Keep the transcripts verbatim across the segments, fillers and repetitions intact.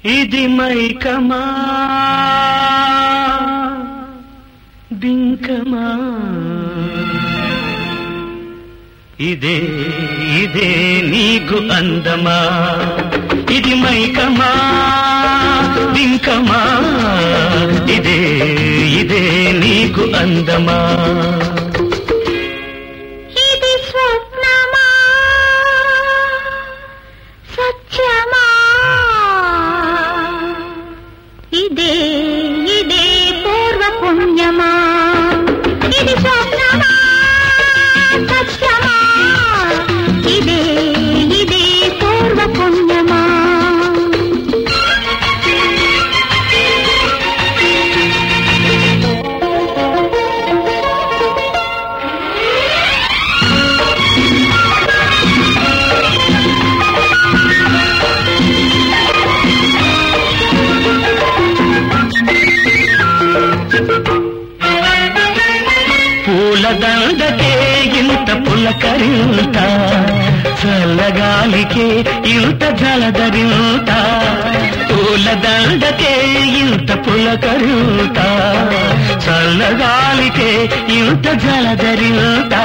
ఇది మైకమా బింకమా ఇదే ఇదే నీకు అందమా ఇది మైకమా బింకమా ఇదే ఇదే నీకు అందమా ఇది స్వప్నమా సత్యమా ఇదే ఇదే పూర్వ పుణ్యమా ఇది స్వప్నమా సత్యమా ఇదే ఇదే పూర్వ పుణ్యమా పూలదండకే ఇంత పులకరింత చల్లగాలికే ఇంత జలదరింత పూలదండకే ఇంత పులకరింత చల్లగాలికే ఇంత జలదరింత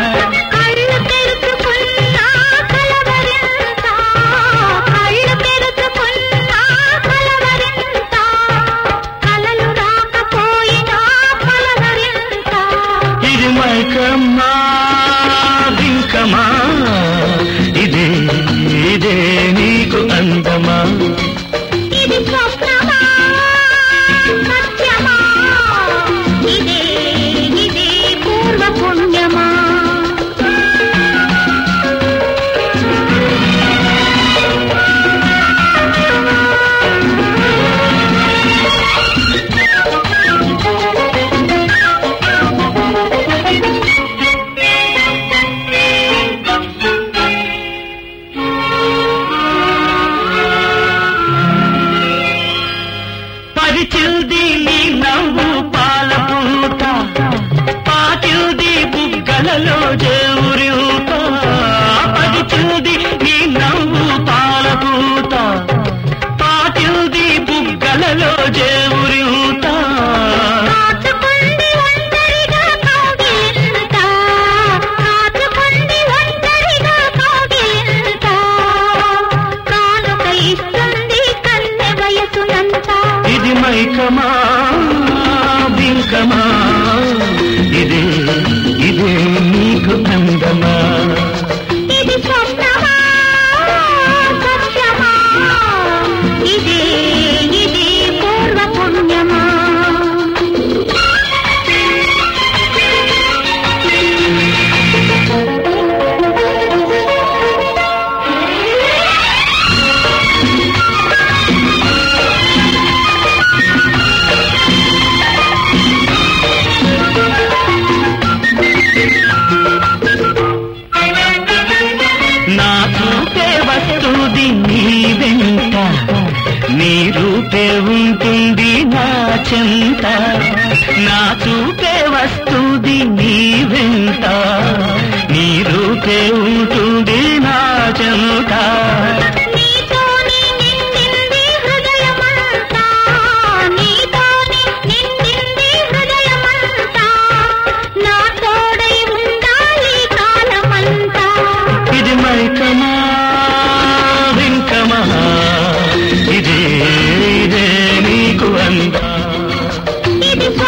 మైకమా బింకమా ఇదే ఇదే నీకు అందమా ఇది స్వప్నమా సత్యమా ఇదే ఇదే పూర్వ పుణ్యమా పరిచిల్ది నీ నవ్వు పాల పూట పాటిల్ది బుగ్గలలో జేవురిత పరిచిల్ది నీ నవ్వు పాల పూట పాటిల్ది బుగ్గలలో జేవురిత ఇది మైకమా బింకమా ఇదే ఇదే నీకు అందమా ఇది స్వప్నమా సత్యమా ఇదే ఇదే పూర్వ పుణ్యమా నా చూపే వస్తుంది నీ వెంట నీ రూపే ఉంటుంది నా చెంత నా చూపే వస్తుంది నీ వెంట నీ రూపే ఉంటుంది నా చెంత ఇది మైకమా బింకమా ఇదే ఇదే నీకు అందమా ఇది